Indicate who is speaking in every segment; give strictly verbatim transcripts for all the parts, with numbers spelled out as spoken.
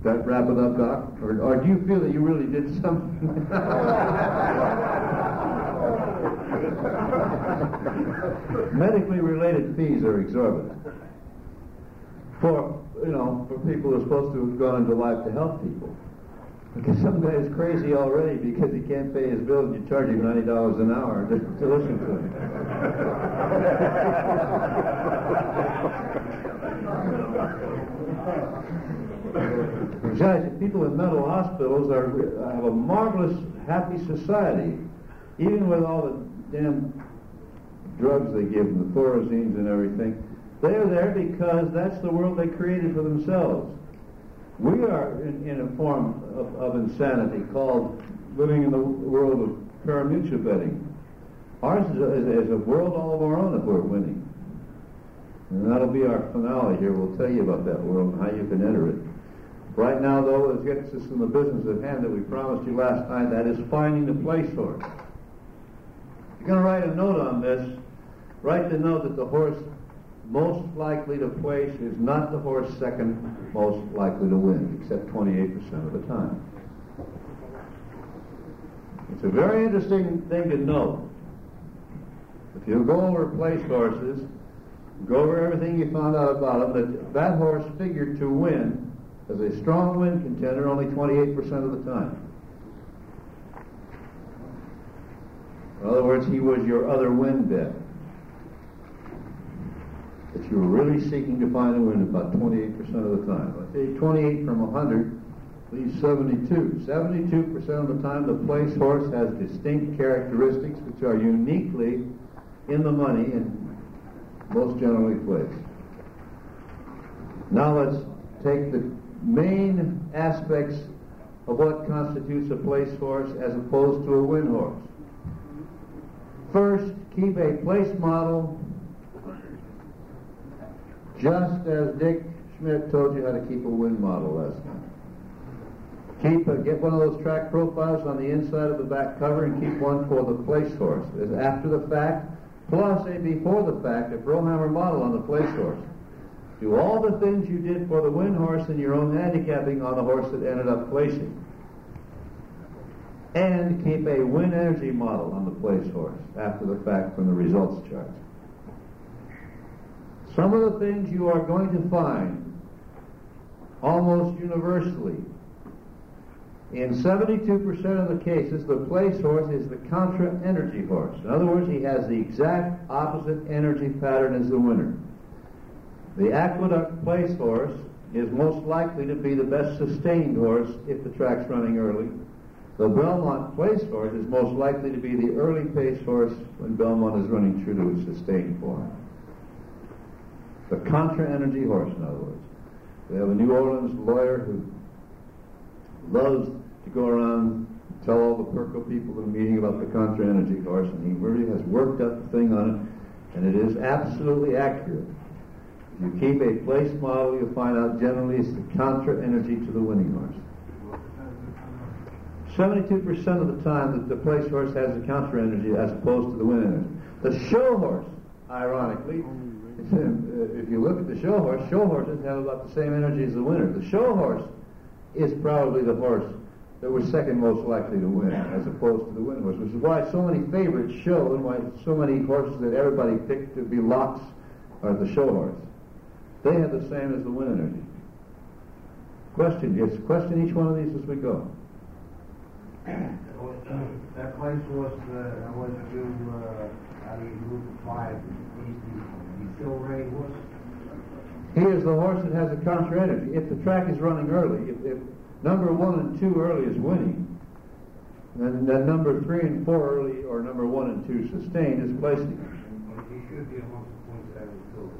Speaker 1: That wrap it up, Doc? Or, or do you feel that you really did something? Medically related fees are exorbitant. For, you know, for people who are supposed to have gone into life to help people. Because some guy is crazy already because he can't pay his bills and you charge him ninety dollars an hour to, to listen to him. Besides, people in mental hospitals are have a marvelous, happy society, even with all the damn drugs they give them, the thorazines and everything. They're there because that's the world they created for themselves. We are in, in a form of, of insanity called living in the world of pari-mutuel betting. Ours is a, is a world all of our own if we're winning. And that'll be our finale here. We'll tell you about that world and how you can enter it. Right now, though, let's get us in the business at hand that we promised you last night. That is finding the place horse. You're going to write a note on this. Write the note that the horse most likely to place is not the horse second most likely to win, except twenty-eight percent of the time. It's a very interesting thing to note. If you go over place horses, go over everything you found out about them, that that horse figured to win as a strong win contender only twenty-eight percent of the time. In other words, he was your other win bet. If you were really seeking to find a win about twenty-eight percent of the time. I say twenty-eight from one hundred leaves seventy-two. seventy-two percent of the time the place horse has distinct characteristics which are uniquely in the money and most generally placed. Now let's take the main aspects of what constitutes a place horse as opposed to a win horse. First, keep a place model just as Dick Schmidt told you how to keep a win model last night. Keep a, get one of those track profiles on the inside of the back cover and keep one for the place horse. As after the fact, plus a before the fact, a Brohammer model on the place horse. Do all the things you did for the win horse in your own handicapping on the horse that ended up placing. And keep a win energy model on the place horse after the fact from the results chart. Some of the things you are going to find almost universally. In seventy-two percent of the cases, the place horse is the contra-energy horse. In other words, he has the exact opposite energy pattern as the winner. The Aqueduct place horse is most likely to be the best sustained horse if the track's running early. The Belmont place horse is most likely to be the early pace horse when Belmont is running true to its sustained form. The contra-energy horse, in other words. We have a New Orleans lawyer who loves to go around and tell all the Perco people in the meeting about the contra-energy horse, and he really has worked up the thing on it, and it is absolutely accurate. If you keep a place model, you'll find out generally it's the contra-energy to the winning horse. seventy-two percent of the time that the place horse has the contra-energy as opposed to the win energy. The show horse, ironically, if you look at the show horse, show horses have about the same energy as the winner. The show horse is probably the horse that was second most likely to win as opposed to the win horse, which is why so many favorites show and why so many horses that everybody picked to be locks are the show horse. They have the same as the win energy. Question, yes, question each one of these as we go.
Speaker 2: That place was, uh, was you, uh, how do you group five, he's the, the still ready horse?
Speaker 1: He is the horse that has a contra energy. If the track is running early, if, if number one and two early is winning, then, then number three and four early, or number one and two sustained, is placing.
Speaker 2: But he should be amongst the points that was still.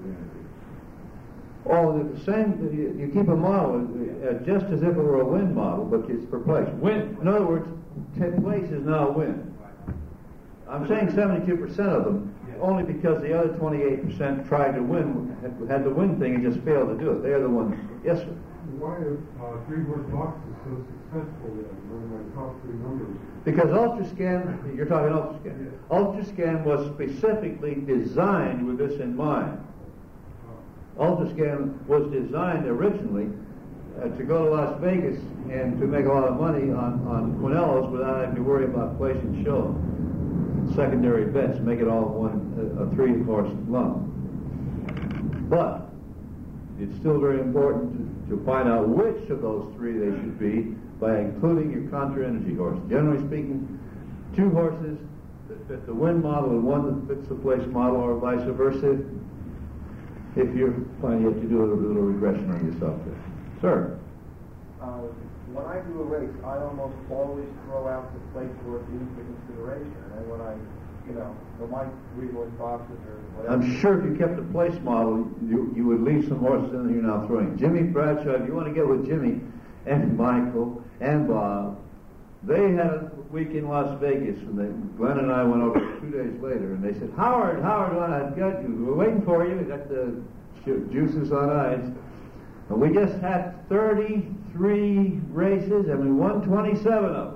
Speaker 1: Oh, the same, you, you keep a model uh, just as if it were a win model, but it's for place. Win, in other words, t- place is now a win. I'm saying seventy-two percent of them, yeah. Only because the other twenty-eight percent tried to win, had, had the win thing and just failed to do it. They're the ones, yes sir?
Speaker 3: Why are uh, three-horse boxes so successful then, one of my top three numbers?
Speaker 1: Because Ultrascan, you're talking Ultrascan. Yes. Ultrascan was specifically designed with this in mind. Ultrascan was designed originally uh, to go to Las Vegas and to make a lot of money on, on Quinellas without having to worry about placing show. Secondary bets, make it all one, a, a three-horse lump. But it's still very important to, to find out which of those three they should be by including your contra-energy horse. Generally speaking, two horses that fit the win model and one that fits the place model, or vice versa, if you're finding you have to do a little, little regression on yourself there. Sir?
Speaker 4: Uh, when I do a race, I almost always throw out the place horse into consideration. And when I, you know, for my three-horse boxes or whatever.
Speaker 1: I'm sure if you kept a place model, you, you would leave some horses in there you're now throwing. Jimmy Bradshaw, if you want to get with Jimmy and Michael and Bob, they had a week in Las Vegas, and they, Glenn and I went over two days later, and they said, Howard, Howard, well, I've got you. We're waiting for you. We got the ju- juices on ice. And we just had thirty-three races, and we won twenty-seven of them.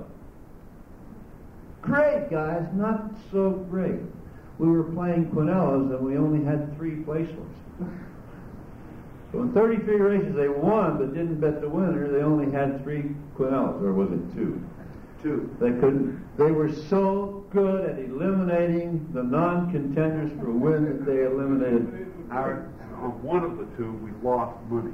Speaker 1: Great, guys. Not so great. We were playing Quinellas, and we only had three place horses. So in thirty-three races, they won, but didn't bet the winner. They only had three Quinellas, or was it two? Two. They couldn't. They were so good at eliminating the non-contenders for win that they eliminated our.
Speaker 5: On one of the two, we lost money.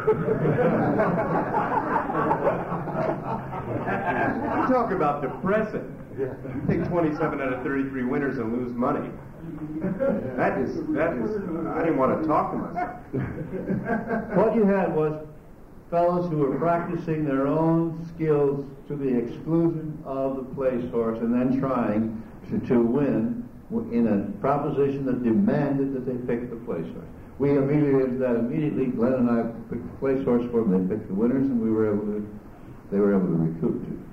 Speaker 6: You talk about depressing.
Speaker 5: Yeah.
Speaker 6: You take twenty-seven out of thirty-three winners and lose money. That is, that is, I didn't want to talk to myself.
Speaker 1: What you had was fellows who were practicing their own skills to the exclusion of the place horse and then trying to, to win in a proposition that demanded that they pick the place horse. We immediately did that immediately. Glenn and I picked the place horse for them. They picked the winners, and we were able to. They were able to recoup too.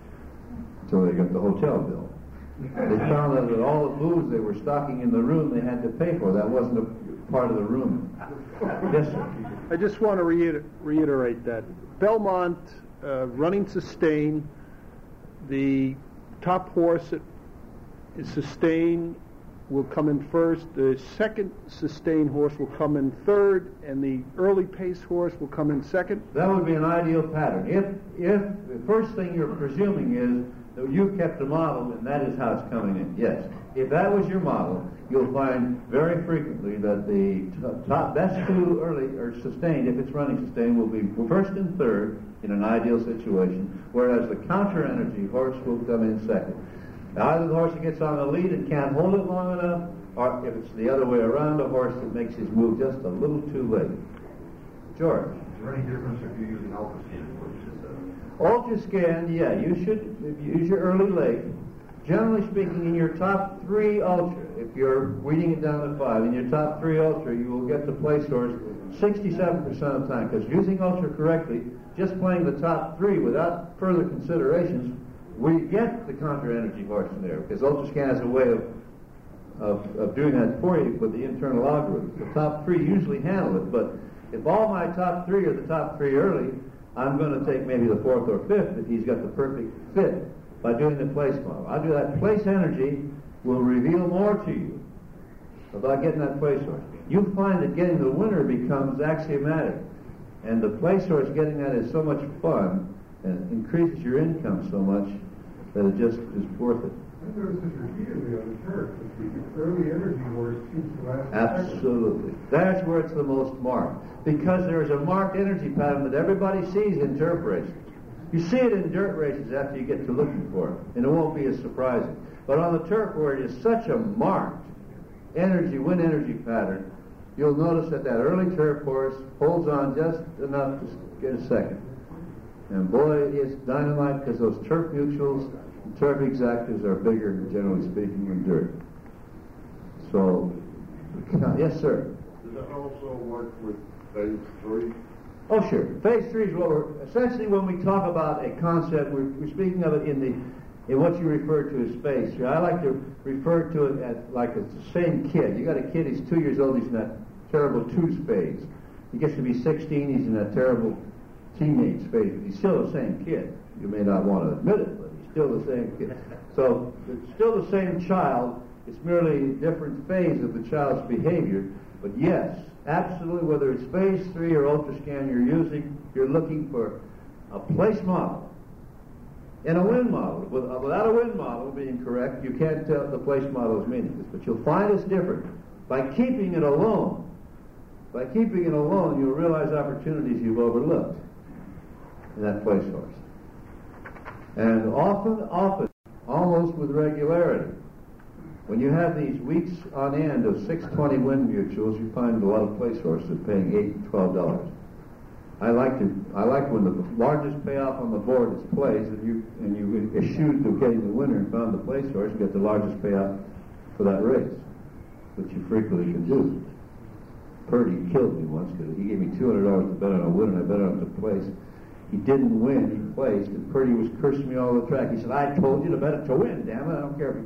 Speaker 1: So they got the hotel bill. They found out that all the booze they were stocking in the room they had to pay for. That wasn't a part of the room. Yes, sir.
Speaker 7: I just want to reiter- reiterate that Belmont uh, running sustain, the top horse that is sustained will come in first, the second sustained horse will come in third, and the early pace horse will come in second.
Speaker 1: That would be an ideal pattern. If if the first thing you're presuming is that you kept the model and that is how it's coming in, yes. If that was your model, you'll find very frequently that the t- top best two early or sustained, if it's running sustained, will be first and third in an ideal situation, whereas the counter-energy horse will come in second. Either the horse that gets on the lead and can't hold it long enough, or if it's the other way around, a horse that makes his move just a little too late. George?
Speaker 5: Is there any difference if you're using ultrascan versus uh...
Speaker 1: Ultrascan, yeah, you should use your early late. Generally speaking, in your top three ultra, if you're weeding it down to five, in your top three ultra, you will get the place horse sixty-seven percent of the time. Because using ultra correctly, just playing the top three without further considerations, we get the contra-energy horse in there. Because Ultrascan has a way of, of of doing that for you with the internal algorithm. The top three usually handle it, but if all my top three are the top three early, I'm going to take maybe the fourth or fifth if he's got the perfect fit by doing the place model. I'll do that. Place energy will reveal more to you about getting that place horse. You'll find that getting the winner becomes axiomatic, and the place horse getting that is so much fun and increases your income so much that it just is worth it.
Speaker 3: I noticed this repeatedly on the turf. The early energy horse seems to last.
Speaker 1: Absolutely. That's where it's the most marked. Because there is a marked energy pattern that everybody sees in turf races. You see it in dirt races after you get to looking for it, and it won't be as surprising. But on the turf where it is such a marked energy, win energy pattern, you'll notice that that early turf horse holds on just enough to get a second. And boy, it's dynamite because those turf mutuals and turf exactas are bigger, generally speaking, than dirt. So, yes, sir.
Speaker 5: Does that also work with phase three?
Speaker 1: Oh, sure. Phase three is what we're essentially when we talk about a concept, we're, we're speaking of it in the in what you refer to as phase three. I like to refer to it as like it's the same kid. You got a kid, he's two years old, he's in that terrible twos phase. He gets to be sixteen, he's in that terrible teenage phase, but he's still the same kid. You may not want to admit it, but he's still the same kid. So it's still the same child. It's merely a different phase of the child's behavior. But yes, Absolutely, whether it's phase three or ultrascan you're using, you're looking for a place model and a wind model. With, uh, without a wind model being correct, you can't tell the place model is meaningless. But you'll find it's different. By keeping it alone, by keeping it alone, you'll realize opportunities you've overlooked in that place horse. And often, often, almost with regularity, when you have these weeks on end of six twenty wind mutuals, you find a lot of place horses paying eight and twelve dollars. I like to. I like when the largest payoff on the board is place, and you and you eschewed to getting the winner and found the place horse, you get the largest payoff for that race, which you frequently can do. Purdy killed me once because he gave me two hundred dollars to bet on a winner, and I bet on the place. He didn't win, he placed, and Purdy was cursing me all the track. He said, "I told you to bet it to win, damn it, I don't care if you..."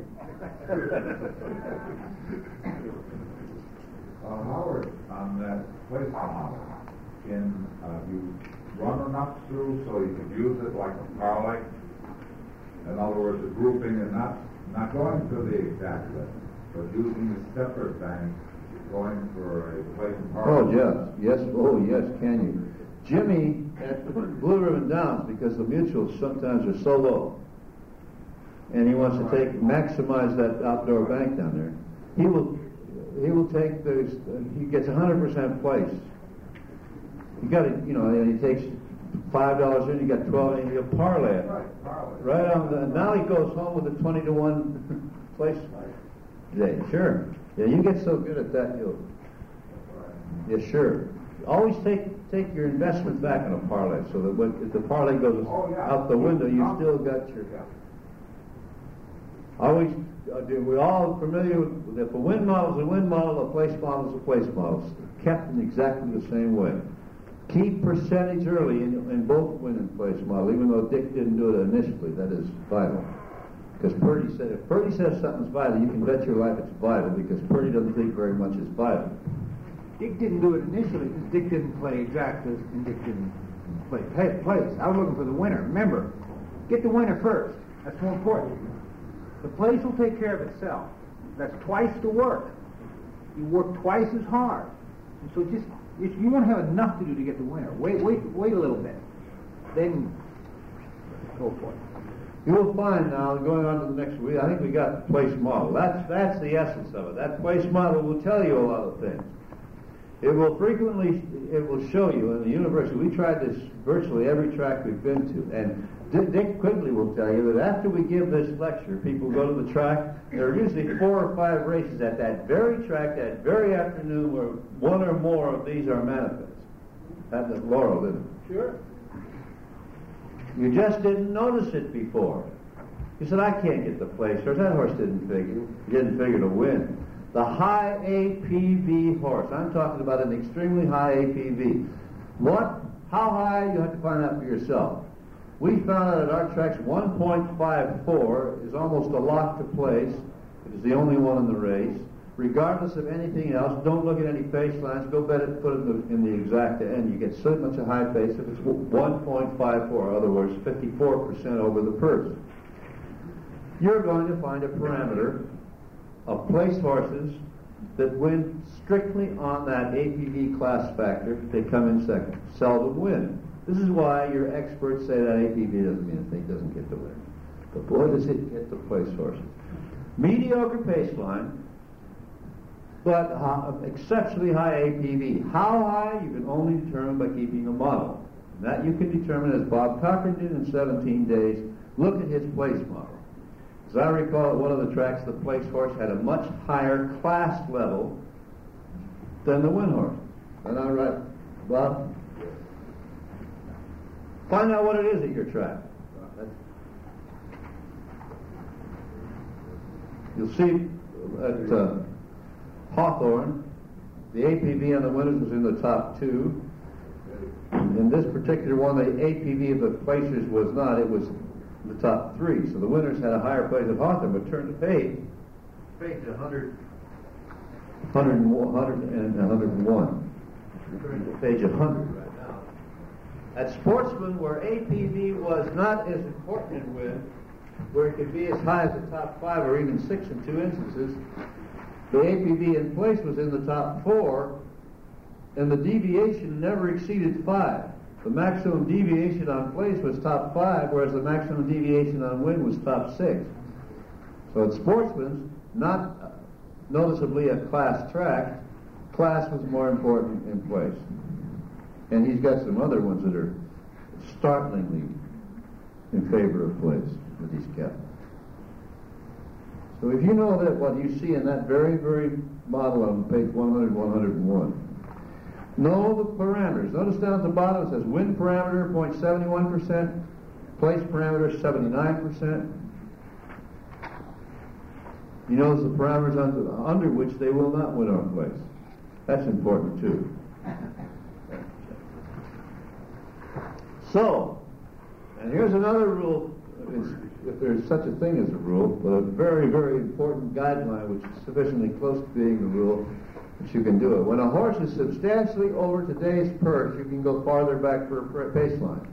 Speaker 8: uh, Howard, on that place model, can uh, you run enough through so you can use it like a parlay? In other words, a grouping and not, not going to the exact list, but using the separate bank, going for a place in parlay.
Speaker 1: Oh, yes, yes, oh, yes, can you? Jimmy at Blue Ribbon Downs, because the mutuals sometimes are so low, and he wants to take maximize that outdoor bank down there. He will he will take those. Uh, he gets one hundred percent place. You got to, you know, and he takes five dollars in. You got twelve, and he'll parlay it
Speaker 8: Right, parlay.
Speaker 1: right on the. Now he goes home with a twenty to one place today. Sure, yeah, you get so good at that, you'll. Yeah, sure. Always take take your investment back in a parlay, so that when if the parlay goes
Speaker 8: Oh, yeah.
Speaker 1: out the window, you still got your.
Speaker 8: Yeah.
Speaker 1: Always, uh, do- we're all familiar with if a wind model is a wind model, a place model is a place model. It's kept in exactly the same way. Keep percentage early in, in both wind and place model, even though Dick didn't do it initially. That is vital. Because Purdy said, if Purdy says something's vital, you can bet your life it's vital, because Purdy doesn't think very much is vital.
Speaker 2: Dick didn't do it initially because Dick didn't play exactas and Dick didn't play pa- place. I was looking for the winner. Remember, get the winner first. That's more important. The place will take care of itself. That's twice the work. You work twice as hard. And so just, if you won't have enough to do to get the winner. Wait, wait, wait a little bit. Then go for it.
Speaker 1: You will find now, going on to the next week, I think we got the place model. That's that's the essence of it. That place model will tell you a lot of things. It will frequently, it will show you in the university. We tried this virtually every track we've been to, and Dick, Dick Quigley will tell you that after we give this lecture, people go to the track. There are usually four or five races at that very track, that very afternoon, where one or more of these are manifest. That's at Laurel, isn't it?
Speaker 2: Sure.
Speaker 1: You just didn't notice it before. You said, I can't get the place horse. That horse didn't figure. He didn't figure to win. The high A P V horse. I'm talking about an extremely high A P V. What? How high? You have to find out for yourself. We found out at our tracks one point five four is almost a lock to place. It is the only one in the race. Regardless of anything else, don't look at any face lines. Go bet it, put it in the, in the exact end. You get so much a high face if it's one point five four, in other words, fifty-four percent over the purse. You're going to find a parameter of place horses that win strictly on that A P V class factor. They come in second. Seldom win. This is why your experts say that A P V doesn't mean a thing, doesn't get the win. But boy, does it get the place horses. Mediocre pace line, but uh, exceptionally high A P V. How high? You can only determine by keeping a model. And that you can determine, as Bob Cochran did in seventeen days. Look at his place model. As I recall, at one of the tracks, the place horse had a much higher class level than the win horse. Am I right, Bob? Find out what it is at your track. You'll see at uh, Hawthorne, the A P V on the winners was in the top two. In this particular one, the A P V of the placers was not. It was the top three. So the winners had a higher place at Hawthorne, but turned the page. Page one hundred, one hundred, one hundred and one hundred one. Turn to page one hundred right now. At Sportsman, where A P V was not as important in win, where it could be as high as the top five or even six in two instances, the A P V in place was in the top four, and the deviation never exceeded five. The maximum deviation on place was top five, whereas the maximum deviation on win was top six. So at Sportsman's, not noticeably a class track, class was more important in place. And he's got some other ones that are startlingly in favor of place that he's kept. So if you know that what you see in that very, very model on page one hundred, one hundred one, know the parameters. Notice down at the bottom it says wind parameter zero point seven one percent, place parameter seventy-nine percent. You notice the parameters under, under which they will not win on place. That's important too. So, and here's another rule, if there's such a thing as a rule, but a very, very important guideline which is sufficiently close to being the rule that you can do it. When a horse is substantially over today's perch, you can go farther back for a pace line.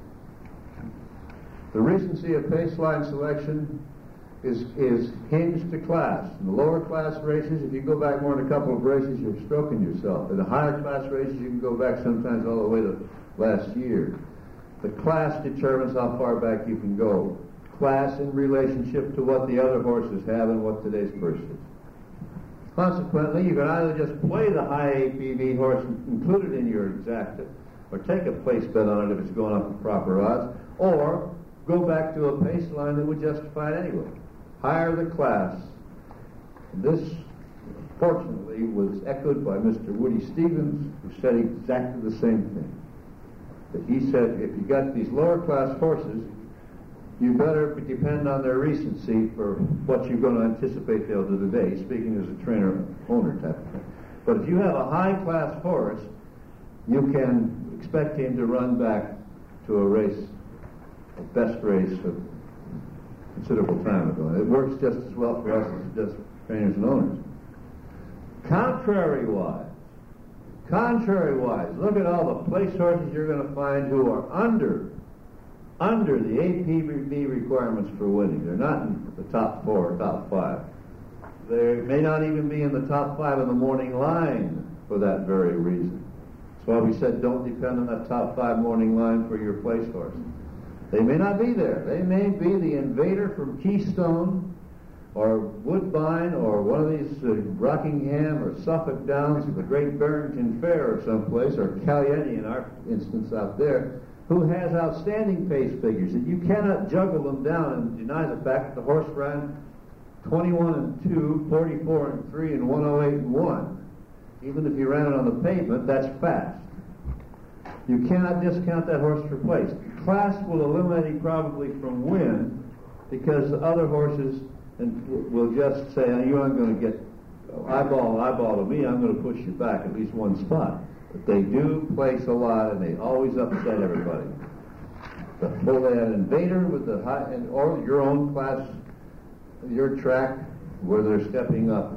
Speaker 1: The recency of pace line selection is, is hinged to class. In the lower class races, if you go back more than a couple of races, you're stroking yourself. In the higher class races, you can go back sometimes all the way to last year. The class determines how far back you can go. Class in relationship to what the other horses have and what today's purse is. Consequently, you can either just play the high A P V horse included in your exacta, or take a place bet on it if it's going up at proper odds, or go back to a pace line that would justify it anyway. Higher the class. This, fortunately, was echoed by Mister Woody Stevens, who said exactly the same thing. That he said, if you got these lower class horses, you better depend on their recency for what you're going to anticipate they'll do today, speaking as a trainer-owner type of thing. But if you have a high class horse, you can expect him to run back to a race, a best race of considerable time ago. It works just as well for us as it does for trainers and owners. Contrary-wise, Contrary-wise, look at all the place horses you're going to find who are under under the A P V requirements for winning. They're not in the top four or top five. They may not even be in the top five of the morning line for that very reason. That's why we said don't depend on that top five morning line for your place horse. They may not be there. They may be the Invader from Keystone, or Woodbine, or one of these uh, Rockingham or Suffolk Downs, or the Great Barrington Fair or someplace, or Caliente in our instance out there, who has outstanding pace figures, that you cannot juggle them down and deny the fact that the horse ran twenty-one and two, forty-four and three, and one oh eight and one. Even if you ran it on the pavement, that's fast. You cannot discount that horse for place. Class will eliminate him probably from win, because the other horses and will just say, oh, you aren't going to get eyeball eyeball to me, I'm going to push you back at least one spot. But they do place a lot, and they always upset everybody. The full-head Invader with the high, and, or your own class, your track, where they're stepping up.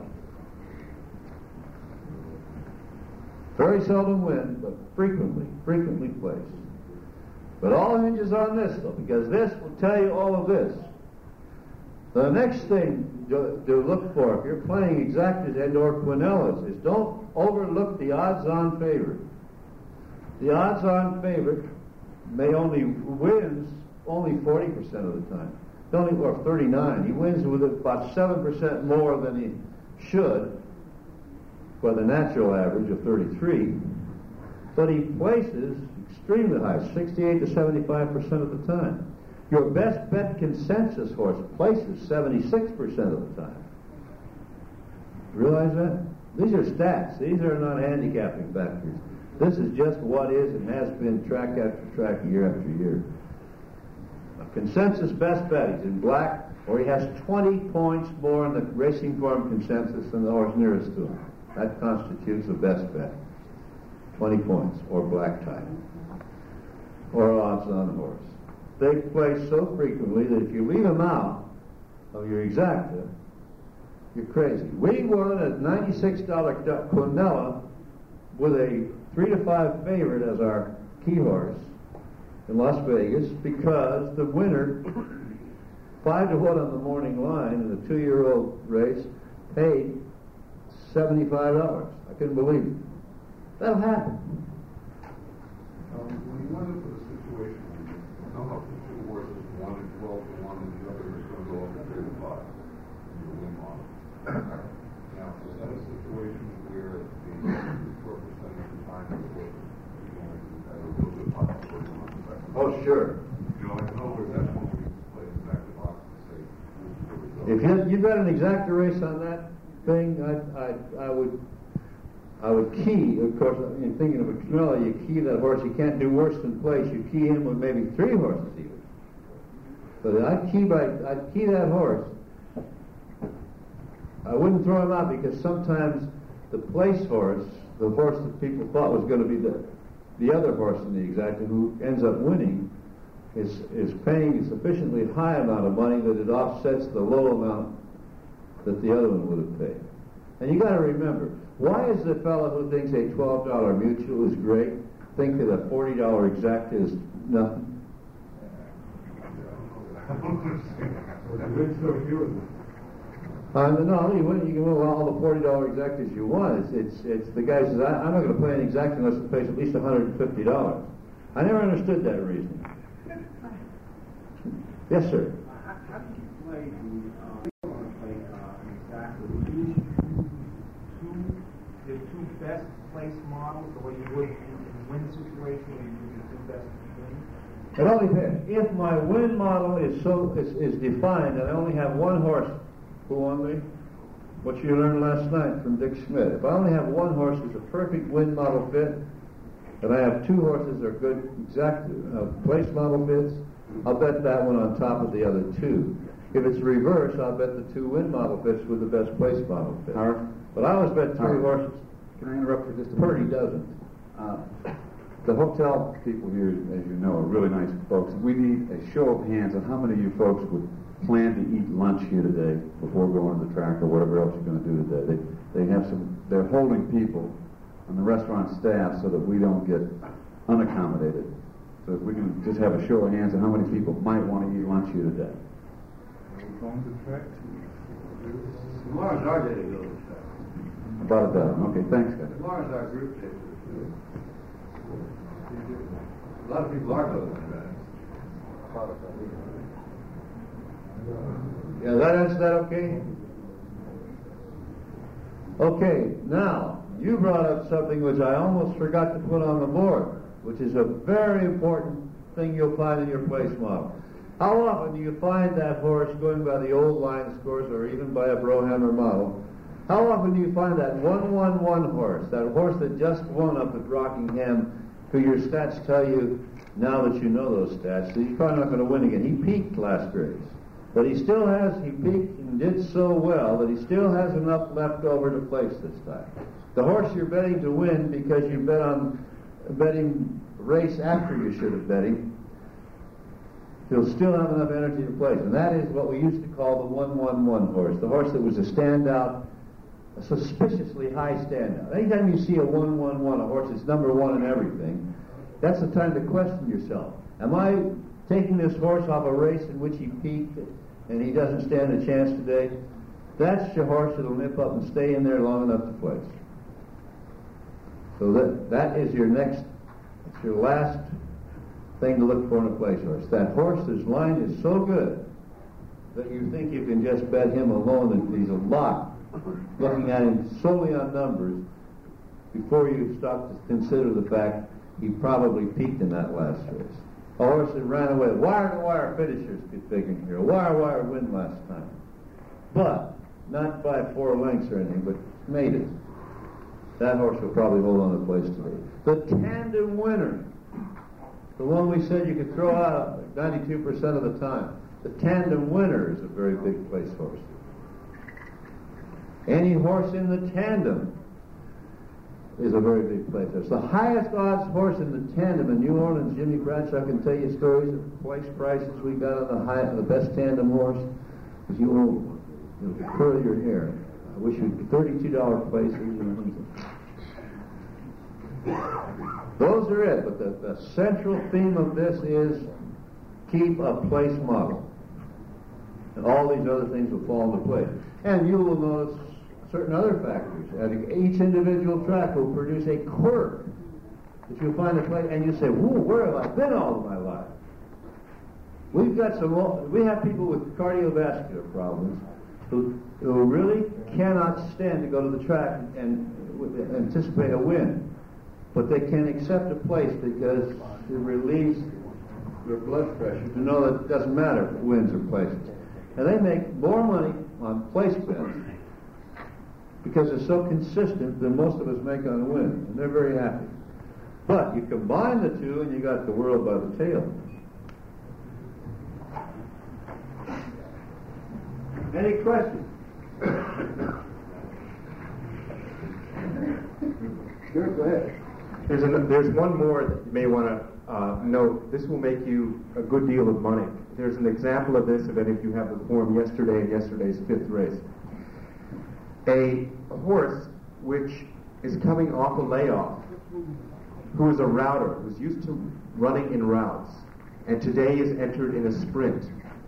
Speaker 1: Very seldom win, but frequently, frequently placed. But all hinges on this, though, because this will tell you all of this. The next thing to, to look for, if you're playing exactas and or quinellas, is don't overlook the odds-on favorite. The odds-on favorite may only wins only forty percent of the time, only or thirty-nine. He wins with about seven percent more than he should for the natural average of thirty-three, but he places extremely high, sixty-eight to seventy-five percent of the time. Your best bet consensus horse places seventy-six percent of the time. Realize that? These are stats. These are not handicapping factors. This is just what is and has been track after track, year after year. A consensus best bet, he's in black, or he has twenty points more in the racing form consensus than the horse nearest to him. That constitutes a best bet. twenty points, or black tie, or odds on horse. They play so frequently that if you leave them out of your exacta, you're crazy. We won a ninety-six dollar Quinella with a three to five favorite as our key horse in Las Vegas because the winner, five to one on the morning line in a two-year-old race, paid seventy-five dollars. I couldn't believe it. That'll happen.
Speaker 8: Um, when you run into the situation, you know how the two horses, one is twelve to one and the other is going to go up to thirty-five in the win model. Now, is that a situation where the short percentage of time the horse is going to have a little bit higher for the one second?
Speaker 1: Oh, sure.
Speaker 8: You know, like in other words, that's when we play the back to box and say, who's the result?
Speaker 1: If you, you've got an exacta race on that thing, I, I, I would, I would key, of course, in thinking of a Canella, you key that horse, you can't do worse than place, you key him with maybe three horses even. But I'd key by, I'd key that horse. I wouldn't throw him out because sometimes the place horse, the horse that people thought was going to be the, the other horse in the exacta who ends up winning, is, is paying a sufficiently high amount of money that it offsets the low amount that the other one would have paid. And you got to remember, why is the fellow who thinks a twelve dollar mutual is great think that a forty dollar exacta is nothing? Uh, no, you, win, you can win all the forty dollar exactas you want. It's, it's, it's the guy says, I, I'm not going to play an exacta unless it pays at least one hundred fifty dollars. I never understood that reasoning. Yes, sir.
Speaker 9: How, how do you play the, uh, you want to play uh, exactly? Do you use two, the two best place models, the way you would in, in a win situation, where you use the two best win?
Speaker 1: It all depends. If my win model is so is, is defined and I only have one horse, who won me? What you learned last night from Dick Schmidt. If I only have one horse who's a perfect win model fit, and I have two horses that are good exact uh, place model fits, I'll bet that one on top of the other two. If it's reverse, I'll bet the two win model fits with the best place model fit.
Speaker 10: Howard?
Speaker 1: But I always bet three horses.
Speaker 10: Can I interrupt for just a
Speaker 1: Purdy
Speaker 10: minute?
Speaker 1: doesn't.
Speaker 10: Uh, the hotel people here, as you know, are really nice folks. We need a show of hands on how many of you folks would plan to eat lunch here today before going to the track or whatever else you're going to do today. They, they have some, they're holding people on the restaurant staff so that we don't get unaccommodated. So if we can just have a show of hands on how many people might want to eat lunch here today.
Speaker 8: Are we going to track?
Speaker 5: Tomorrow's our day to go to the track.
Speaker 10: About a dozen. Okay, thanks, guys.
Speaker 5: Tomorrow's our group day. A lot of people are going to that.
Speaker 1: Yeah, that is that okay? Okay, now, you brought up something which I almost forgot to put on the board, which is a very important thing you'll find in your place model. How often do you find that horse going by the old line scores or even by a Brohammer model? How often do you find that one one one horse, that horse that just won up at Rockingham, who your stats tell you, now that you know those stats, that he's probably not going to win again. He peaked last race. But he still has, he peaked and did so well that he still has enough left over to place this time. The horse you're betting to win because you bet on betting race after you should have bet him, he'll still have enough energy to place. And that is what we used to call the one one one horse, the horse that was a standout, a suspiciously high standout. Anytime you see a one one one, a horse that's number one in everything, that's the time to question yourself. Am I taking this horse off a race in which he peaked and he doesn't stand a chance today? That's your horse that'll nip up and stay in there long enough to place. So that that is your next, it's your last thing to look for in a place horse. That horse whose line is so good that you think you can just bet him alone and he's a lock, looking at him solely on numbers before you stop to consider the fact he probably peaked in that last race. A horse that ran away. Wire-to-wire finishers get taken here. A wire-wire win last time. But, not by four lengths or anything, but made it. That horse will probably hold on to place today. The tandem winner. The one we said you could throw out ninety-two percent of the time. The tandem winner is a very big place horse. Any horse in the tandem is a very big place horse. The highest odds horse in the tandem in New Orleans, Jimmy Bradshaw can tell you stories of place prices we got on the high, the best tandem horse. Because you will you'll curl your hair. I wish you'd thirty-two dollar places. Those are it. But the, the central theme of this is keep a place model. And all these other things will fall into place. And you will notice certain other factors. And each individual track will produce a quirk that you'll find a place, and you say, "Whoa, where have I been all of my life?" We've got some. We have people with cardiovascular problems who who really cannot stand to go to the track and, and anticipate a win, but they can accept a place because it relieves their blood pressure to know that it doesn't matter if it wins or places. And they make more money on place bets because they're so consistent than most of us make on a win, and they're very happy. But you combine the two, and you got the world by the tail. Any questions? Sure, go ahead.
Speaker 6: There's, an, there's one more that you may want to uh, note. This will make you a good deal of money. There's an example of this, if any of you have the form yesterday in yesterday's fifth race. A horse which is coming off a layoff, who is a router, who's used to running in routes, and today is entered in a sprint.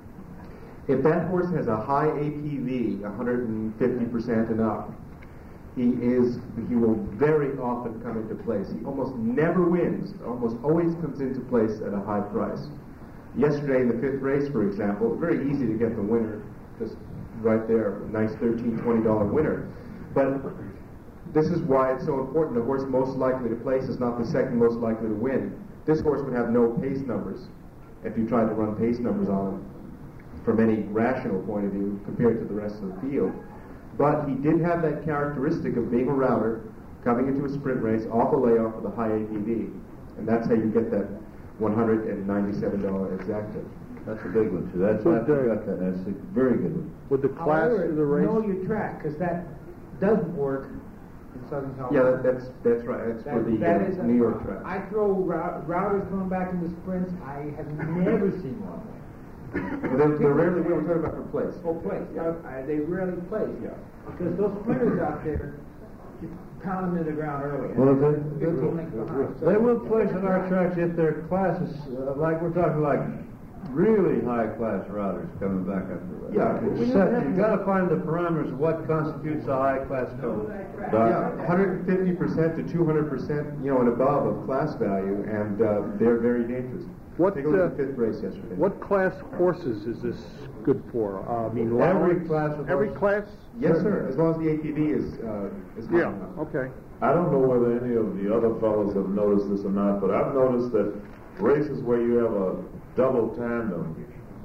Speaker 6: If that horse has a high A P V, one hundred fifty percent and up, he is he will very often come into place. He almost never wins, almost always comes into place at a high price. Yesterday in the fifth race, for example, very easy to get the winner, just right there, nice thirteen, twenty dollar winner. But this is why it's so important. The horse most likely to place is not the second most likely to win. This horse would have no pace numbers if you tried to run pace numbers on him from any rational point of view compared to the rest of the field. But he did have that characteristic of being a router, coming into a sprint race off a layoff with a high A P V. And that's how you get that one hundred ninety-seven dollar exacta.
Speaker 1: That's a big one, too. That's, I forgot that. That's a very good one.
Speaker 7: Would the class
Speaker 2: However,
Speaker 7: of the race...
Speaker 2: know your track, because that doesn't work in Southern California.
Speaker 6: Yeah, that, that's that's right. That's
Speaker 2: That-
Speaker 6: for the
Speaker 2: that
Speaker 6: uh,
Speaker 2: is a-
Speaker 6: New York track.
Speaker 2: I throw rou- routers coming back into sprints. I have never seen one.
Speaker 6: Well, they're, they're rarely, we were talking about for place.
Speaker 2: Oh, place. Yeah. I, they rarely place. Yeah. Because those sprinters out there, you pound them to the ground early.
Speaker 1: Well, they,
Speaker 2: fifteen lengths behind. So
Speaker 1: they will place on our tracks if their classes, uh, like we're talking like really high-class routers coming back up the road.
Speaker 6: Yeah,
Speaker 1: It's
Speaker 6: we
Speaker 1: set-
Speaker 6: have-
Speaker 1: you've got to find the parameters of what constitutes a high-class code.
Speaker 6: Yeah, one hundred fifty percent to two hundred percent, you know, and above of class value, and uh, they're very dangerous.
Speaker 7: What,
Speaker 6: Take a look
Speaker 7: uh,
Speaker 6: at the fifth race yesterday.
Speaker 7: What class horses is this good for? Uh, I mean,
Speaker 1: Every
Speaker 7: Lowrys?
Speaker 1: class of
Speaker 7: Every
Speaker 1: horses.
Speaker 7: class?
Speaker 6: Yes, sir. As long as the A P V is uh, is high
Speaker 7: Yeah,
Speaker 6: enough.
Speaker 7: okay.
Speaker 11: I don't know whether any of the other fellows have noticed this or not, but I've noticed that races where you have a double tandem,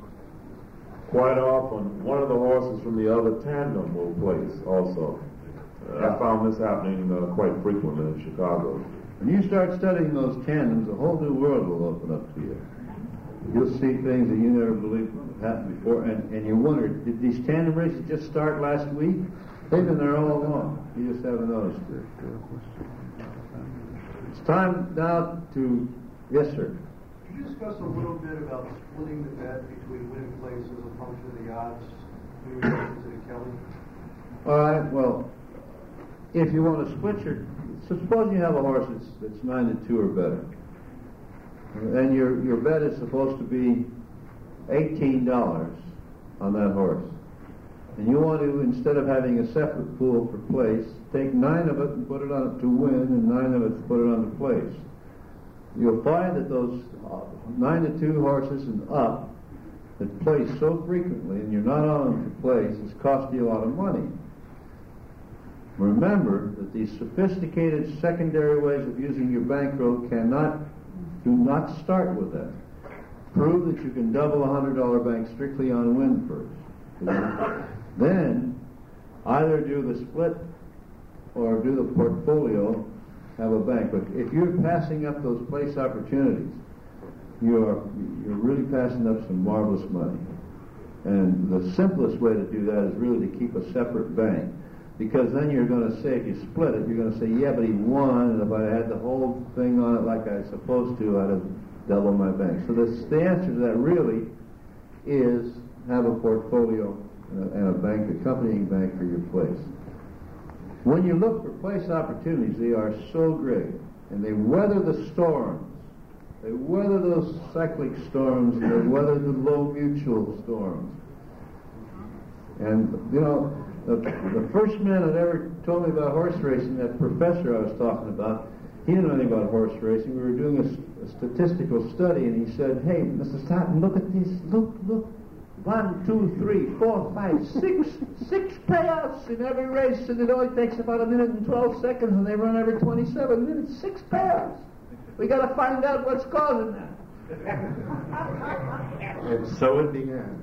Speaker 11: quite often one of the horses from the other tandem will place also. Uh, I found this happening uh, quite frequently in Chicago.
Speaker 1: When you start studying those tandems, a whole new world will open up to you. You'll see things that you never believed happened before, and, and you wonder, did these tandem races just start last week? They've been there all along. You just haven't noticed it. It's time now to, yes, sir.
Speaker 12: Could you discuss a little bit about splitting the bet between winning places as a function of the odds when you're going to the Kelly?
Speaker 1: All right, well, if you want to split your, so suppose you have a horse that's, that's nine to two or better, and your your bet is supposed to be eighteen dollars on that horse, and you want to, instead of having a separate pool for place, take nine of it and put it on to win, and nine of it to put it on to place. You'll find that those uh, nine to two horses and up that place so frequently, and you're not on them to place, it's cost you a lot of money. Remember that these sophisticated secondary ways of using your bankroll cannot, do not start with that. Prove that you can double a hundred dollar bank strictly on win first. Then, either do the split or do the portfolio, have a bank. But if you're passing up those place opportunities, you're you're really passing up some marvelous money. And the simplest way to do that is really to keep a separate bank. Because then you're going to say, if you split it, you're going to say, yeah, but he won, and if I had the whole thing on it like I was supposed to, I'd have doubled my bank. So this, the answer to that really is have a portfolio and a, and a bank, accompanying bank for your place. When you look for place opportunities, they are so great, and they weather the storms. They weather those cyclic storms, and they weather the low mutual storms. And, you know, the, the first man that ever told me about horse racing, that professor I was talking about, he didn't know anything about horse racing. We were doing a, a statistical study, and he said, "Hey, Mister Stanton, look at this. Look, look. One, two, three, four, five, six, six payouts in every race, and it only takes about a minute and twelve seconds, and they run every twenty-seven minutes. Six payouts. We got to find out what's causing that."
Speaker 6: And so it began.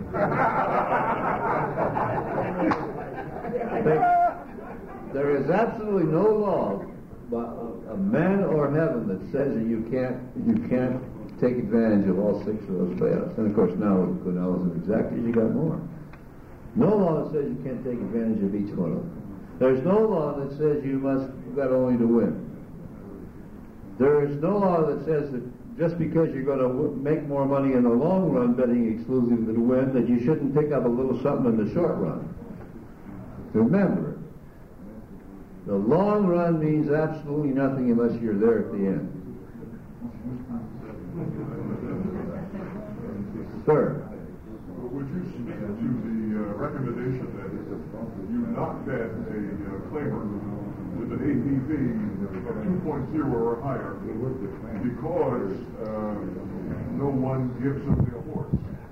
Speaker 1: There is absolutely no law, a man or heaven, that says that you can't you can't take advantage of all six of those payouts. And of course, now with Quinellas and Exactas, you got more. No law that says you can't take advantage of each one of them. There's no law that says you must bet only to win. There is no law that says that just because you're going to w- make more money in the long run betting exclusively to win, that you shouldn't pick up a little something in the short run. Remember, the long run means absolutely nothing unless you're there at the end. Sir?
Speaker 3: Would you speak to the uh, recommendation that you not bet a uh, claimer with an A P V of two point oh or higher because uh, no one gives him the horse?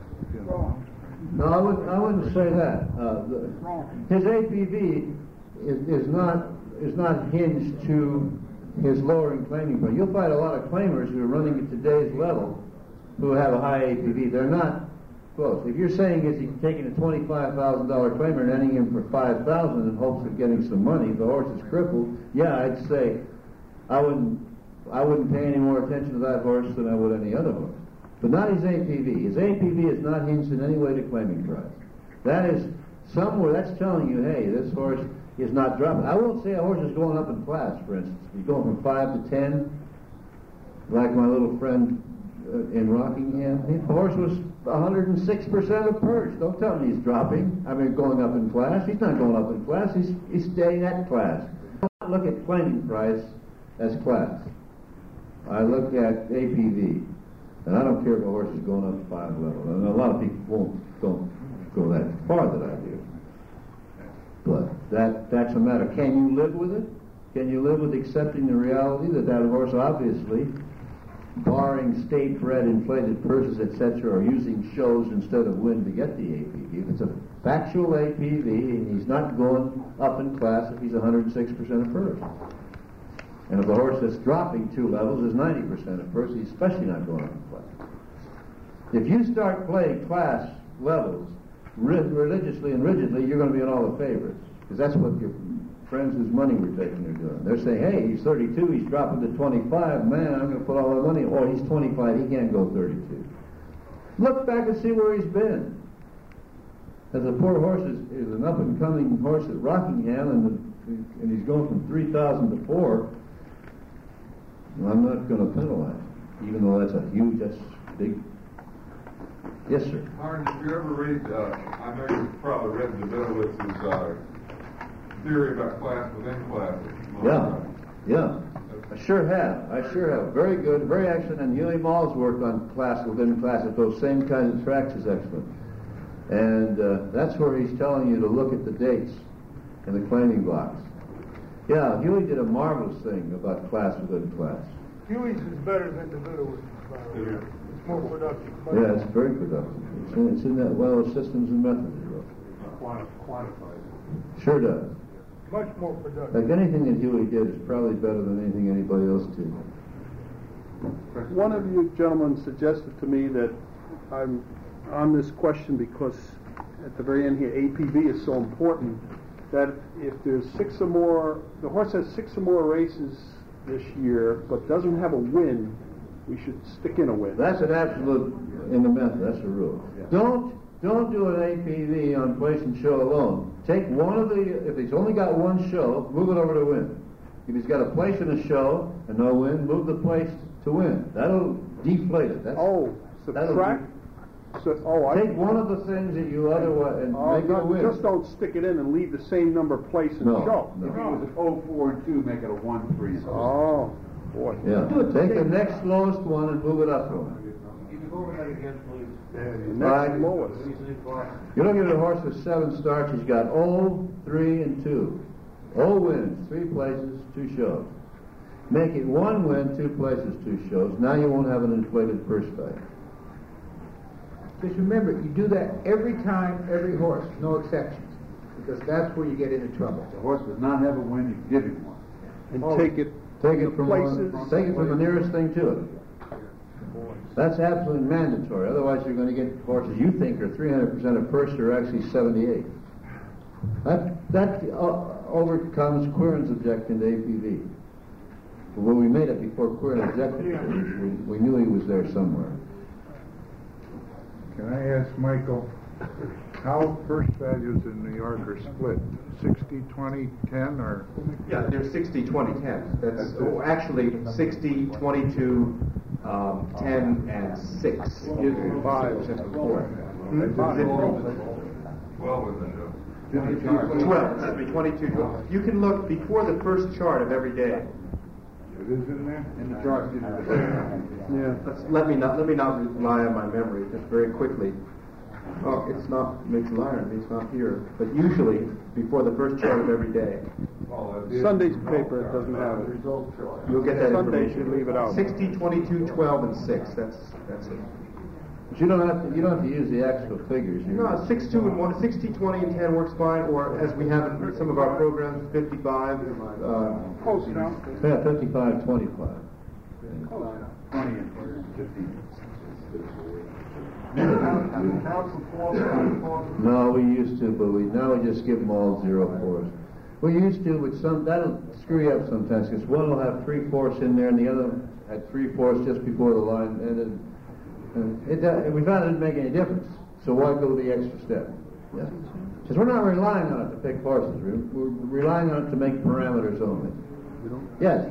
Speaker 1: No, I wouldn't, I wouldn't say that. Uh, the, his A P V is, is not is not hinged to his lowering claiming price. You'll find a lot of claimers who are running at today's level who have a high A P V. They're not close. If you're saying is he taking a twenty-five thousand dollar claimer and ending him for five thousand dollars in hopes of getting some money, the horse is crippled, yeah, I'd say I wouldn't I wouldn't pay any more attention to that horse than I would any other horse. But not his A P V. His A P V is not hinged in any way to claiming price. That is somewhere, that's telling you, hey, this horse is not dropping. I won't say a horse is going up in class, for instance. He's going from five to ten, like my little friend uh, in Rockingham. The horse was one hundred six percent of purse. Don't tell me he's dropping. I mean, going up in class. He's not going up in class. He's, he's staying at class. I don't look at claiming price as class. I look at A P V. And I don't care if a horse is going up to five level. And a lot of people won't don't go that far that I do. But that that's a matter. Can you live with it? Can you live with accepting the reality that that horse, obviously, barring state-bred inflated purses, et cetera, or using shows instead of win to get the A P V, if it's a factual A P V and he's not going up in class if he's one hundred six percent of purse. And if the horse that's dropping two levels is ninety percent of purse, he's especially not going up in class. If you start playing class levels religiously and rigidly, you're going to be in all the favorites. Because that's what your friends whose money we're taking are doing. They're saying, hey, he's thirty-two, he's dropping to twenty-five, man, I'm going to put all the money. Oh, he's twenty-five, he can't go thirty-two. Look back and see where he's been. As a poor horse is, is an up-and-coming horse at Rockingham, and, the, and he's going from three thousand to four. Well, I'm not going to penalize, even though that's a huge, that's big. Yes, sir.
Speaker 8: Martin, did you ever read, uh, I know you've probably read Davidowitz's uh, theory about class within class?
Speaker 1: Yeah, yeah. I sure have. I sure have. Very good, very excellent. And Huey Mall's work on class within class at those same kinds of tracks is excellent. And uh, that's where he's telling you to look at the dates in the claiming box. Yeah, Huey did a marvelous thing about class within class.
Speaker 13: Huey's is better than Davidowitz's, by the way.
Speaker 8: Yeah.
Speaker 13: It's more productive.
Speaker 1: Yeah, it's very productive. It's in, it's in that well of systems and methods he wrote.
Speaker 3: Quantifies it.
Speaker 1: Sure does.
Speaker 13: Much more productive.
Speaker 1: Like anything that Huey did is probably better than anything anybody else did.
Speaker 7: One of you gentlemen suggested to me that I'm on this question because at the very end here, A P V is so important that if there's six or more, the horse has six or more races this year but doesn't have a win, we should stick in a win.
Speaker 1: That's an absolute, in the method, that's a rule. Yeah. Don't don't do an A P V on place and show alone. Take one of the, if he's only got one show, move it over to win. If he's got a place in a show and no win, move the place to win. That'll deflate it. That's,
Speaker 7: oh, subtract? So, oh, I
Speaker 1: take one of the things that you otherwise and
Speaker 7: oh,
Speaker 1: make it a win.
Speaker 7: Just don't stick it in and leave the same number place in
Speaker 1: no,
Speaker 7: the show.
Speaker 1: No.
Speaker 10: If it was an oh, four, and two, make it a one, three.
Speaker 7: Oh, boy.
Speaker 1: Yeah. Take the next lowest one and move it up to him.
Speaker 12: over that again, please.
Speaker 7: And
Speaker 1: All
Speaker 7: that's
Speaker 1: right.
Speaker 7: lowest.
Speaker 1: You're looking at a horse with seven starts. He's got O, three, and two. O wins, three places, two shows. Make it one win, two places, two shows. Now you won't have an inflated purse value.
Speaker 2: Just remember, you do that every time, every horse, no exceptions, because that's where you get into trouble.
Speaker 10: The horse does not have a win, you give him one.
Speaker 7: And
Speaker 1: Oh.
Speaker 7: take it,
Speaker 1: Take it from
Speaker 7: places.
Speaker 1: one, take it from the nearest thing to it. That's absolutely mandatory. Otherwise, you're going to get horses you think are three hundred percent of purse are actually seventy-eight. That that uh, overcomes Quirin's objection to A P V. Well, we made it before Quirin objected to it. We, we knew he was there somewhere.
Speaker 14: Can I ask Michael, how purse values in New York are split? sixty, twenty, ten, or?
Speaker 6: Yeah, they're sixty, twenty, ten. That's, oh, actually sixty, twenty-two, um, ten, and six.
Speaker 14: Five.
Speaker 6: Four.
Speaker 3: Well, within the
Speaker 6: twelve, excuse me, twenty-two, twelve. You can look before the first chart of every day.
Speaker 14: It is in there?
Speaker 10: In the chart.
Speaker 7: yeah.
Speaker 6: Let's, let me not let me not rely on my memory just very quickly. Oh, it's not makes iron. It's not here, but usually before the first chart of every day.
Speaker 7: Sunday's paper doesn't have it.
Speaker 6: You'll get that
Speaker 7: Sunday
Speaker 6: information.
Speaker 7: should leave it out.
Speaker 6: sixty, twenty-two, twelve, and six. That's that's it.
Speaker 1: But you don't have to. You don't have to use the actual figures. You
Speaker 6: No, six, two, and one. sixty, twenty, and ten works fine. Or as we have in some of our programs, fifty-five. Uh,
Speaker 7: Close enough.
Speaker 1: Yeah, fifty-five, twenty-five.
Speaker 10: twenty and fifteen.
Speaker 1: No, we used to, but we now we just give them all zero fours. We used to, but some that'll screw you up sometimes because one will have three fourths in there and the other had three fourths just before the line ended. And it, uh, we found it didn't make any difference. So why go the extra step? Yeah. Because we're not relying on it to pick horses. We're, we're relying on it to make parameters only. Yes.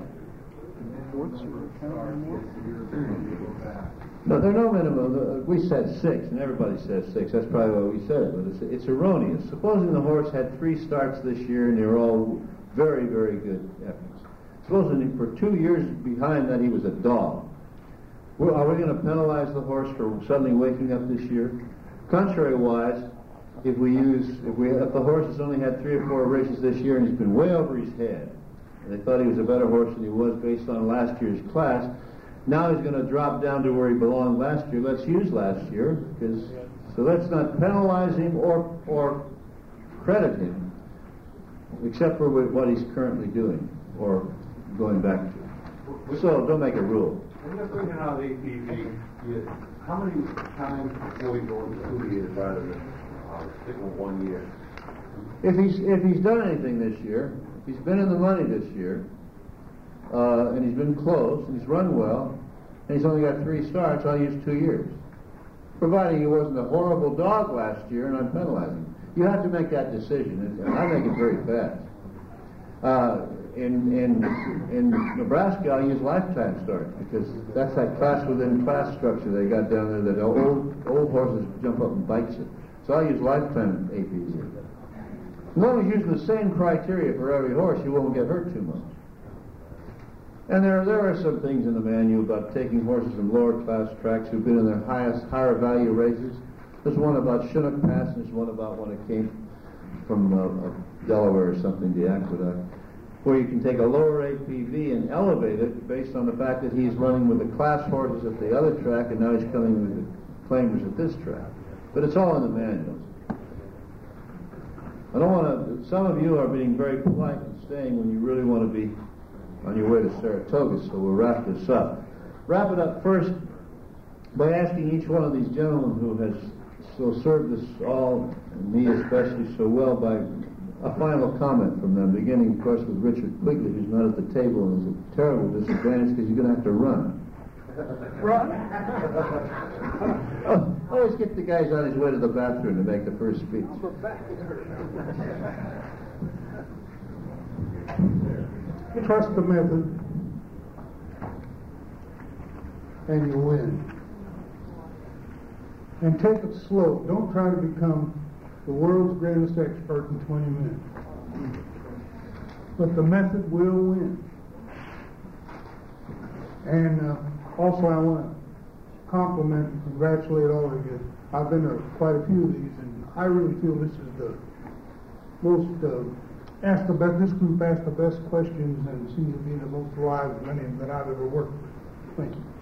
Speaker 1: No, there are no minimum. We said six, and everybody says six. That's probably why we said it, but it's, it's erroneous. Supposing the horse had three starts this year, and they're all very, very good efforts. Supposing for two years behind that he was a dog. Well, are we going to penalize the horse for suddenly waking up this year? Contrary-wise, if we use, if we, if the horse has only had three or four races this year and he's been way over his head, and they thought he was a better horse than he was based on last year's class, now he's going to drop down to where he belonged last year. Let's use last year, because so let's not penalize him or or credit him, except for what he's currently doing or going back to. So don't make a rule.
Speaker 12: When you're thinking out of A P V, you, how many times before you go into two years rather than uh, stick with one year?
Speaker 1: If he's if he's done anything this year, if he's been in the money this year, uh, and he's been close, and he's run well, and he's only got three starts, I'll use two years. Providing he wasn't a horrible dog last year and I'm penalizing him. You have to make that decision, and I make it very fast. Uh, in in in Nebraska, I use lifetime starts because that's that class within class structure they got down there that old old horses jump up and bites it. So I use lifetime A P V. As long as you're using the same criteria for every horse, you won't get hurt too much. And there there are some things in the manual about taking horses from lower class tracks who've been in their highest higher value races. There's one about Chinook Pass, and there's one about when it came from uh, Delaware or something, the Aqueduct, where you can take a lower A P V and elevate it based on the fact that he's running with the class horses at the other track and now he's coming with the claimers at this track. But it's all in the manuals. I don't want to, some of you are being very polite and staying when you really want to be on your way to Saratoga, so we'll wrap this up. Wrap it up first by asking each one of these gentlemen who has so served us all, and me especially, so well by a final comment from them, beginning, of course, with Richard Quigley, who's not at the table and is a terrible disadvantage because you're going to have to run. Run? Oh, always get the guys on his way to the bathroom to make the first speech.
Speaker 13: Trust the method, and you win. And take it slow. Don't try to become the world's greatest expert in twenty minutes. But the method will win. And uh, also I want to compliment and congratulate all of you. I've been to quite a few of these, and I really feel this is the most, uh, asked the best, this group asked the best questions and seems to be the most live of any that I've ever worked with. Thank you.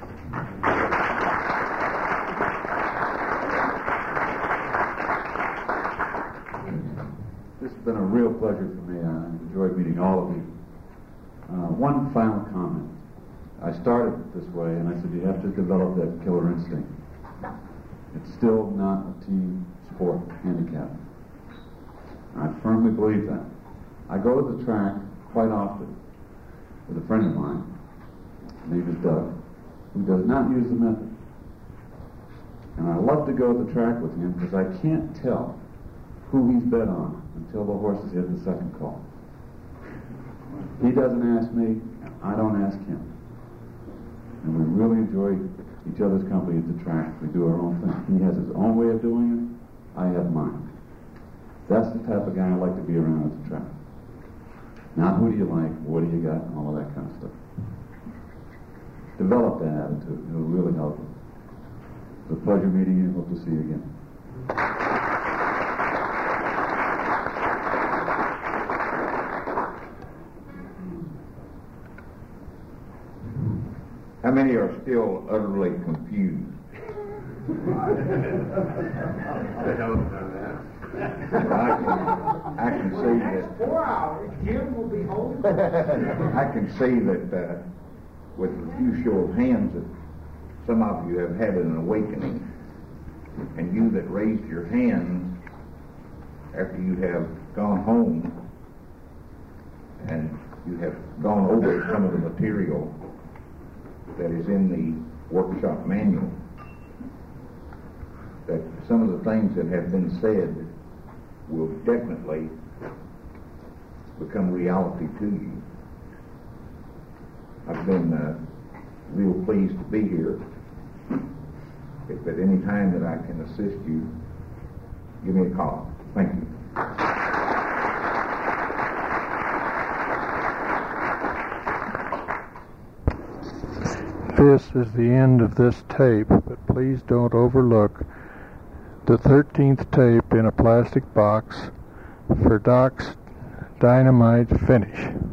Speaker 10: This has been a real pleasure for me. I enjoyed meeting all of you. Uh, one final comment. I started this way, and I said you have to develop that killer instinct. It's still not a team sport handicap. I firmly believe that. I go to the track quite often with a friend of mine, his name is Doug, who does not use the method. And I love to go to the track with him because I can't tell who he's bet on until the horses hit the second call. He doesn't ask me, I don't ask him. And we really enjoy each other's company at the track. We do our own thing. He has his own way of doing it. I have mine. That's the type of guy I like to be around at the track. Not who do you like, what do you got, and all of that kind of stuff. Develop that attitude. It'll really help you. It's a pleasure meeting you. Hope to see you again.
Speaker 15: How many are still utterly confused? I can, I can see that.
Speaker 9: Four hours, Jim will be home.
Speaker 15: I can see that uh, with a few show of hands that some of you have had an awakening, and you that raised your hands after you have gone home and you have gone over some of the material that is in the workshop manual, that some of the things that have been said will definitely become reality to you. I've been uh, real pleased to be here. If at any time that I can assist you, give me a call. Thank you.
Speaker 14: This is the end of this tape, but please don't overlook the thirteenth tape in a plastic box for Doc's Dynamite finish.